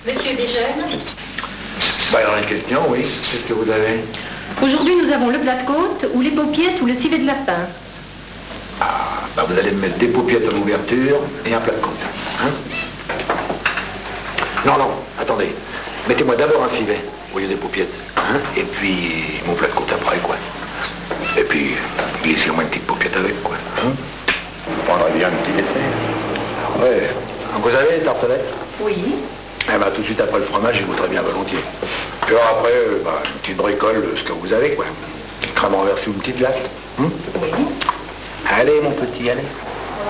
Monsieur déjeune? Bah, il y en a une question, oui. Qu'est-ce que vous avez? Aujourd'hui, nous avons le plat de côte, ou les paupiettes, ou le civet de lapin. Ah, bah vous allez me mettre des paupiettes à l'ouverture et un plat de côte. Hein? Non, non, attendez. Mettez-moi d'abord un civet au lieu des paupiettes. Hein? Et puis mon plat de côte après, quoi. Et puis, glissez-moi une petite paupiette avec, quoi. Hein? Vous prendrez bien un petit dessert. Ouais. Vous avez les tartelettes? Oui. Eh ben, tout de suite après le fromage, je goûterai bien volontiers. Puis alors après, une petite bricole, ce que vous avez, quoi. Une crème renversée ou une petite glace. Oui. Allez, mon petit, allez.